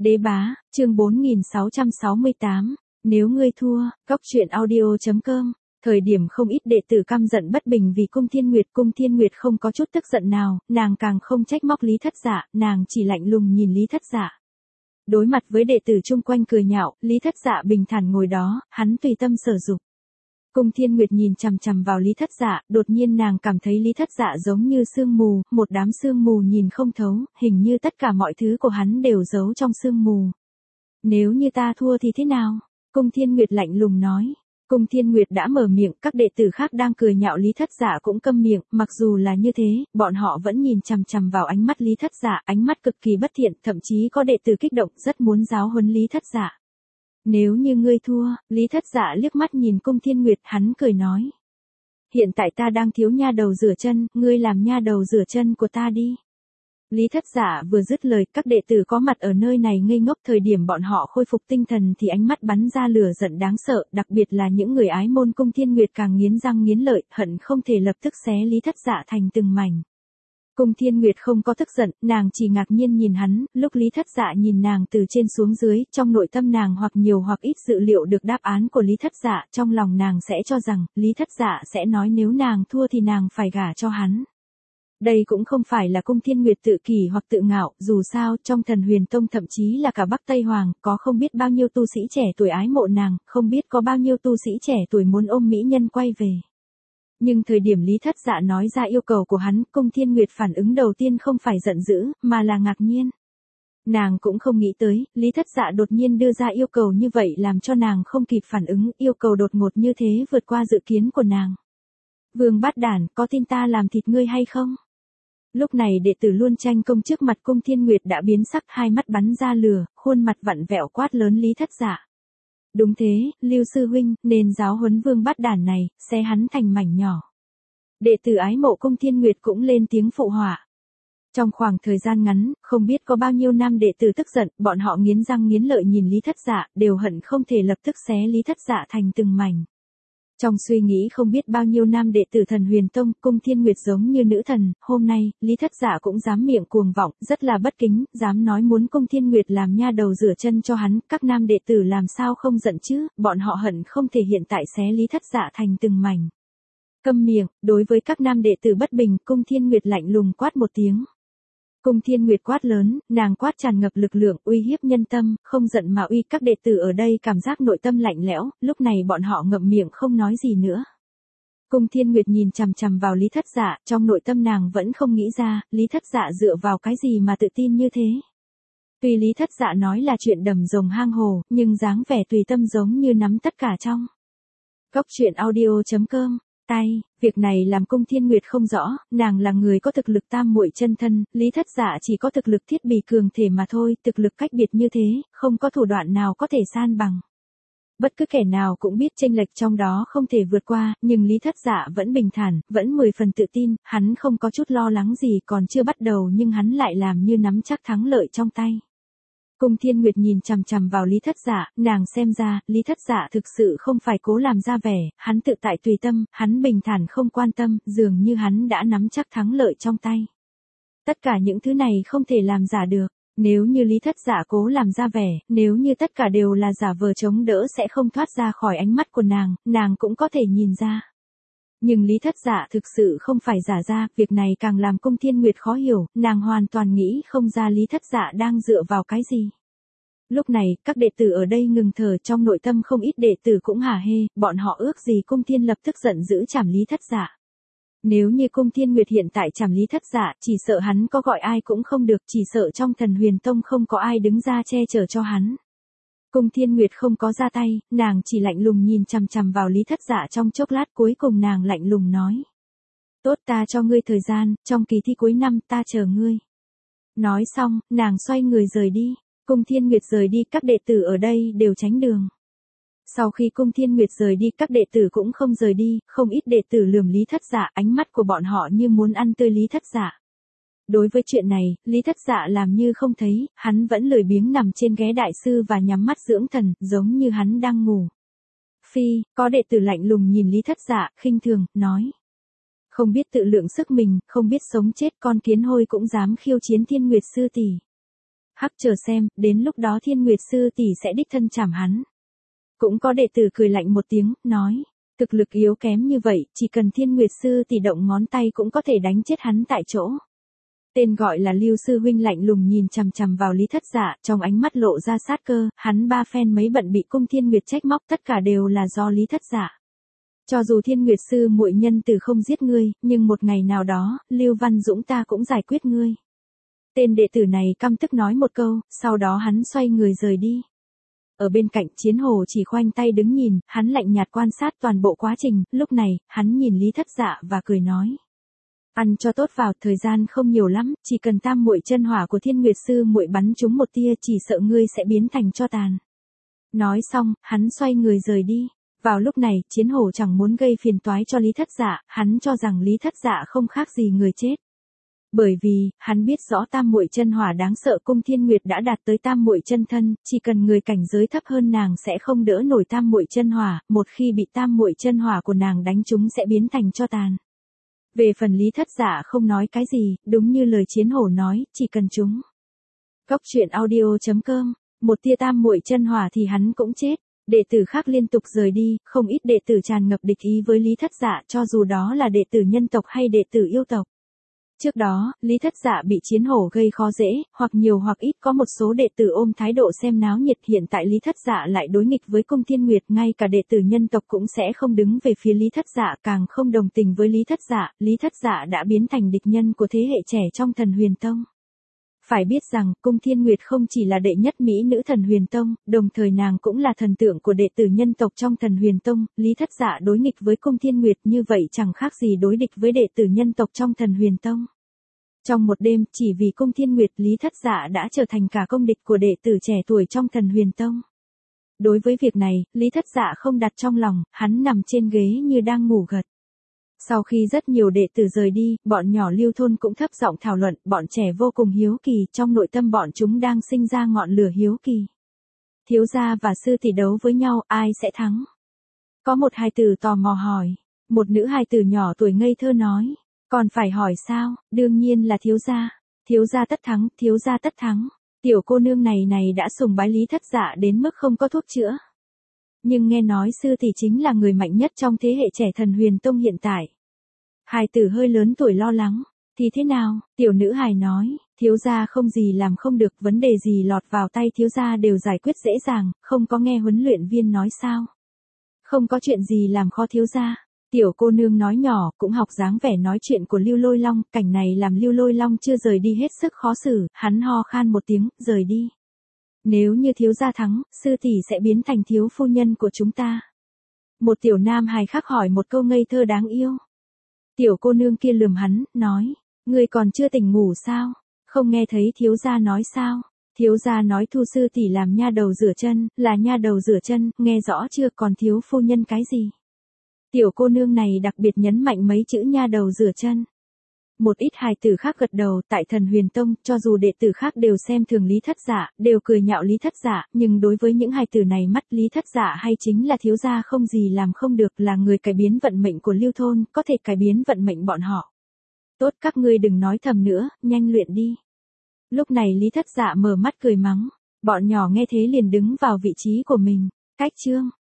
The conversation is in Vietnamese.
Đế bá, chương 4668, nếu ngươi thua, Cóc truyện audio.com. Thời điểm không ít đệ tử căm giận bất bình vì Cung Thiên Nguyệt không có chút tức giận nào, nàng càng không trách móc Lý Thất Dạ, nàng chỉ lạnh lùng nhìn Lý Thất Dạ. Đối mặt với đệ tử chung quanh cười nhạo, Lý Thất Dạ bình thản ngồi đó, hắn tùy tâm sở dục. Cung Thiên Nguyệt nhìn chằm chằm vào Lý Thất Dạ, đột nhiên nàng cảm thấy Lý Thất Dạ giống như sương mù, một đám sương mù nhìn không thấu, hình như tất cả mọi thứ của hắn đều giấu trong sương mù. Nếu như ta thua thì thế nào? Cung Thiên Nguyệt lạnh lùng nói. Cung Thiên Nguyệt đã mở miệng, các đệ tử khác đang cười nhạo Lý Thất Dạ cũng câm miệng, mặc dù là như thế, bọn họ vẫn nhìn chằm chằm vào ánh mắt Lý Thất Dạ, ánh mắt cực kỳ bất thiện, thậm chí có đệ tử kích động rất muốn giáo huấn Lý Thất Dạ. Nếu như ngươi thua, Lý Thất Dạ liếc mắt nhìn Cung Thiên Nguyệt, hắn cười nói. Hiện tại ta đang thiếu nha đầu rửa chân, ngươi làm nha đầu rửa chân của ta đi. Lý Thất Dạ vừa dứt lời, các đệ tử có mặt ở nơi này ngây ngốc, thời điểm bọn họ khôi phục tinh thần thì ánh mắt bắn ra lửa giận đáng sợ, đặc biệt là những người ái môn Cung Thiên Nguyệt càng nghiến răng nghiến lợi, hận không thể lập tức xé Lý Thất Dạ thành từng mảnh. Cung Thiên Nguyệt không có tức giận, nàng chỉ ngạc nhiên nhìn hắn, lúc Lý Thất Dạ nhìn nàng từ trên xuống dưới, trong nội tâm nàng hoặc nhiều hoặc ít dự liệu được đáp án của Lý Thất Dạ, trong lòng nàng sẽ cho rằng, Lý Thất Dạ sẽ nói nếu nàng thua thì nàng phải gả cho hắn. Đây cũng không phải là Cung Thiên Nguyệt tự kỷ hoặc tự ngạo, dù sao, trong Thần Huyền Tông thậm chí là cả Bắc Tây Hoàng, có không biết bao nhiêu tu sĩ trẻ tuổi ái mộ nàng, không biết có bao nhiêu tu sĩ trẻ tuổi muốn ôm mỹ nhân quay về. Nhưng thời điểm Lý Thất Dạ nói ra yêu cầu của hắn, Cung Thiên Nguyệt phản ứng đầu tiên không phải giận dữ, mà là ngạc nhiên. Nàng cũng không nghĩ tới, Lý Thất Dạ đột nhiên đưa ra yêu cầu như vậy làm cho nàng không kịp phản ứng, yêu cầu đột ngột như thế vượt qua dự kiến của nàng. Vương Bát Đản, có tin ta làm thịt ngươi hay không? Lúc này đệ tử luôn tranh công trước mặt Cung Thiên Nguyệt đã biến sắc, hai mắt bắn ra lửa, khuôn mặt vặn vẹo quát lớn Lý Thất Dạ. Đúng thế, Lưu sư huynh, nên giáo huấn Vương Bát Đản này, xé hắn thành mảnh nhỏ. Đệ tử ái mộ Cung Thiên Nguyệt cũng lên tiếng phụ họa. Trong khoảng thời gian ngắn, không biết có bao nhiêu nam đệ tử tức giận, bọn họ nghiến răng nghiến lợi nhìn Lý Thất Dạ, đều hận không thể lập tức xé Lý Thất Dạ thành từng mảnh. Trong suy nghĩ không biết bao nhiêu nam đệ tử Thần Huyền Tông, Cung Thiên Nguyệt giống như nữ thần, hôm nay, Lý Thất Dạ cũng dám miệng cuồng vọng, rất là bất kính, dám nói muốn Cung Thiên Nguyệt làm nha đầu rửa chân cho hắn, các nam đệ tử làm sao không giận chứ, bọn họ hận không thể hiện tại xé Lý Thất Dạ thành từng mảnh. Câm miệng, đối với các nam đệ tử bất bình, Cung Thiên Nguyệt lạnh lùng quát một tiếng. Cung Thiên Nguyệt quát lớn, nàng quát tràn ngập lực lượng, uy hiếp nhân tâm, không giận mà uy, các đệ tử ở đây cảm giác nội tâm lạnh lẽo, lúc này bọn họ ngậm miệng không nói gì nữa. Cung Thiên Nguyệt nhìn chằm chằm vào Lý Thất Dạ, trong nội tâm nàng vẫn không nghĩ ra, Lý Thất Dạ dựa vào cái gì mà tự tin như thế. Tuy Lý Thất Dạ nói là chuyện đầm rồng hang hồ, nhưng dáng vẻ tùy tâm giống như nắm tất cả trong. Cóc truyện audio.com. Việc này làm Cung Thiên Nguyệt không rõ, nàng là người có thực lực tam muội chân thân, Lý Thất Dạ chỉ có thực lực thiết bị cường thể mà thôi, thực lực cách biệt như thế, không có thủ đoạn nào có thể san bằng. Bất cứ kẻ nào cũng biết chênh lệch trong đó không thể vượt qua, nhưng Lý Thất Dạ vẫn bình thản, vẫn 10 phần tự tin, hắn không có chút lo lắng gì, còn chưa bắt đầu nhưng hắn lại làm như nắm chắc thắng lợi trong tay. Cung Thiên Nguyệt nhìn chằm chằm vào Lý Thất Dạ, nàng xem ra, Lý Thất Dạ thực sự không phải cố làm ra vẻ, hắn tự tại tùy tâm, hắn bình thản không quan tâm, dường như hắn đã nắm chắc thắng lợi trong tay. Tất cả những thứ này không thể làm giả được, nếu như Lý Thất Dạ cố làm ra vẻ, nếu như tất cả đều là giả vờ chống đỡ sẽ không thoát ra khỏi ánh mắt của nàng cũng có thể nhìn ra. Nhưng Lý Thất Dạ thực sự không phải giả ra, việc này càng làm Cung Thiên Nguyệt khó hiểu, nàng hoàn toàn nghĩ không ra Lý Thất Dạ đang dựa vào cái gì. Lúc này, các đệ tử ở đây ngừng thở, trong nội tâm không ít đệ tử cũng hả hê, bọn họ ước gì Cung Thiên lập tức giận dữ trảm Lý Thất Dạ. Nếu như Cung Thiên Nguyệt hiện tại trảm Lý Thất Dạ, chỉ sợ hắn có gọi ai cũng không được, chỉ sợ trong Thần Huyền Tông không có ai đứng ra che chở cho hắn. Cung Thiên Nguyệt không có ra tay, nàng chỉ lạnh lùng nhìn chằm chằm vào Lý Thất Dạ trong chốc lát, cuối cùng nàng lạnh lùng nói. Tốt, ta cho ngươi thời gian, trong kỳ thi cuối năm ta chờ ngươi. Nói xong, nàng xoay người rời đi. Cung Thiên Nguyệt rời đi, các đệ tử ở đây đều tránh đường. Sau khi Cung Thiên Nguyệt rời đi, các đệ tử cũng không rời đi, không ít đệ tử lườm Lý Thất Dạ, ánh mắt của bọn họ như muốn ăn tươi Lý Thất Dạ. Đối với chuyện này, Lý Thất Dạ làm như không thấy, hắn vẫn lười biếng nằm trên ghế đại sư và nhắm mắt dưỡng thần, giống như hắn đang ngủ. Phi, có đệ tử lạnh lùng nhìn Lý Thất Dạ, khinh thường, nói. Không biết tự lượng sức mình, không biết sống chết, con kiến hôi cũng dám khiêu chiến Thiên Nguyệt sư tỷ. Hắc chờ xem, đến lúc đó Thiên Nguyệt sư tỷ sẽ đích thân chảm hắn. Cũng có đệ tử cười lạnh một tiếng, nói, thực lực yếu kém như vậy, chỉ cần Thiên Nguyệt sư tỷ động ngón tay cũng có thể đánh chết hắn tại chỗ. Tên gọi là Lưu sư huynh lạnh lùng nhìn chằm chằm vào Lý Thất Dạ, trong ánh mắt lộ ra sát cơ, hắn ba phen mấy bận bị Cung Thiên Nguyệt trách móc, tất cả đều là do Lý Thất Dạ. Cho dù Thiên Nguyệt sư muội nhân từ không giết ngươi, nhưng một ngày nào đó, Lưu Văn Dũng ta cũng giải quyết ngươi. Tên đệ tử này căm tức nói một câu, sau đó hắn xoay người rời đi. Ở bên cạnh Chiến Hổ chỉ khoanh tay đứng nhìn, hắn lạnh nhạt quan sát toàn bộ quá trình, lúc này, hắn nhìn Lý Thất Dạ và cười nói. Ăn cho tốt vào, thời gian không nhiều lắm, chỉ cần tam muội chân hỏa của Thiên Nguyệt sư muội bắn trúng một tia chỉ sợ ngươi sẽ biến thành tro tàn. Nói xong, hắn xoay người rời đi. Vào lúc này, Chiến Hổ chẳng muốn gây phiền toái cho Lý Thất Dạ, hắn cho rằng Lý Thất Dạ không khác gì người chết. Bởi vì, hắn biết rõ tam muội chân hỏa đáng sợ, Cung Thiên Nguyệt đã đạt tới tam muội chân thân, chỉ cần người cảnh giới thấp hơn nàng sẽ không đỡ nổi tam muội chân hỏa, một khi bị tam muội chân hỏa của nàng đánh trúng sẽ biến thành tro tàn. Về phần Lý Thất Dạ không nói cái gì, đúng như lời Chiến Hổ nói, chỉ cần chúng. Cốc truyện audio.com, một tia tam muội chân hỏa thì hắn cũng chết. Đệ tử khác liên tục rời đi, không ít đệ tử tràn ngập địch ý với Lý Thất Dạ, cho dù đó là đệ tử nhân tộc hay đệ tử yêu tộc. Trước đó, Lý Thất Dạ bị Chiến Hổ gây khó dễ, hoặc nhiều hoặc ít có một số đệ tử ôm thái độ xem náo nhiệt, hiện tại Lý Thất Dạ lại đối nghịch với Cung Thiên Nguyệt, ngay cả đệ tử nhân tộc cũng sẽ không đứng về phía Lý Thất Dạ, càng không đồng tình với Lý Thất Dạ, Lý Thất Dạ đã biến thành địch nhân của thế hệ trẻ trong Thần Huyền Tông. Phải biết rằng, Cung Thiên Nguyệt không chỉ là đệ nhất mỹ nữ Thần Huyền Tông, đồng thời nàng cũng là thần tượng của đệ tử nhân tộc trong Thần Huyền Tông, Lý Thất Dạ đối nghịch với Cung Thiên Nguyệt như vậy chẳng khác gì đối địch với đệ tử nhân tộc trong Thần Huyền Tông. Trong một đêm, chỉ vì Cung Thiên Nguyệt, Lý Thất Dạ đã trở thành cả công địch của đệ tử trẻ tuổi trong Thần Huyền Tông. Đối với việc này, Lý Thất Dạ không đặt trong lòng, hắn nằm trên ghế như đang ngủ gật. Sau khi rất nhiều đệ tử rời đi, bọn nhỏ Lưu thôn cũng thấp giọng thảo luận, bọn trẻ vô cùng hiếu kỳ, trong nội tâm bọn chúng đang sinh ra ngọn lửa hiếu kỳ. Thiếu gia và sư tỷ đấu với nhau, ai sẽ thắng? Có một hài tử tò mò hỏi. Một nữ hài tử nhỏ tuổi ngây thơ nói. Còn phải hỏi sao, đương nhiên là thiếu gia. Thiếu gia tất thắng, thiếu gia tất thắng. Tiểu cô nương này đã sùng bái Lý Thất Dạ đến mức không có thuốc chữa. Nhưng nghe nói sư tỷ chính là người mạnh nhất trong thế hệ trẻ Thần Huyền Tông hiện tại. Hài tử hơi lớn tuổi lo lắng. Thì thế nào? Tiểu nữ hài nói, thiếu gia không gì làm không được, vấn đề gì lọt vào tay thiếu gia đều giải quyết dễ dàng, không có nghe huấn luyện viên nói sao? Không có chuyện gì làm khó thiếu gia. Tiểu cô nương nói nhỏ, cũng học dáng vẻ nói chuyện của Lưu Lôi Long, cảnh này làm Lưu Lôi Long chưa rời đi hết sức khó xử, hắn ho khan một tiếng, rời đi. Nếu như thiếu gia thắng, sư tỷ sẽ biến thành thiếu phu nhân của chúng ta. Một tiểu nam hài khác hỏi một câu ngây thơ đáng yêu. Tiểu cô nương kia lườm hắn, nói, ngươi còn chưa tỉnh ngủ sao? Không nghe thấy thiếu gia nói sao? Thiếu gia nói Thu sư tỷ làm nha đầu rửa chân, là nha đầu rửa chân, nghe rõ chưa, còn thiếu phu nhân cái gì? Tiểu cô nương này đặc biệt nhấn mạnh mấy chữ nha đầu rửa chân. Một ít hài tử khác gật đầu, tại Thần Huyền Tông, cho dù đệ tử khác đều xem thường Lý Thất Dạ, đều cười nhạo Lý Thất Dạ, nhưng đối với những hài tử này mắt Lý Thất Dạ hay chính là thiếu gia không gì làm không được, là người cải biến vận mệnh của Lưu thôn, có thể cải biến vận mệnh bọn họ. Tốt, các ngươi đừng nói thầm nữa, nhanh luyện đi. Lúc này Lý Thất Dạ mở mắt cười mắng, bọn nhỏ nghe thế liền đứng vào vị trí của mình. Cách chương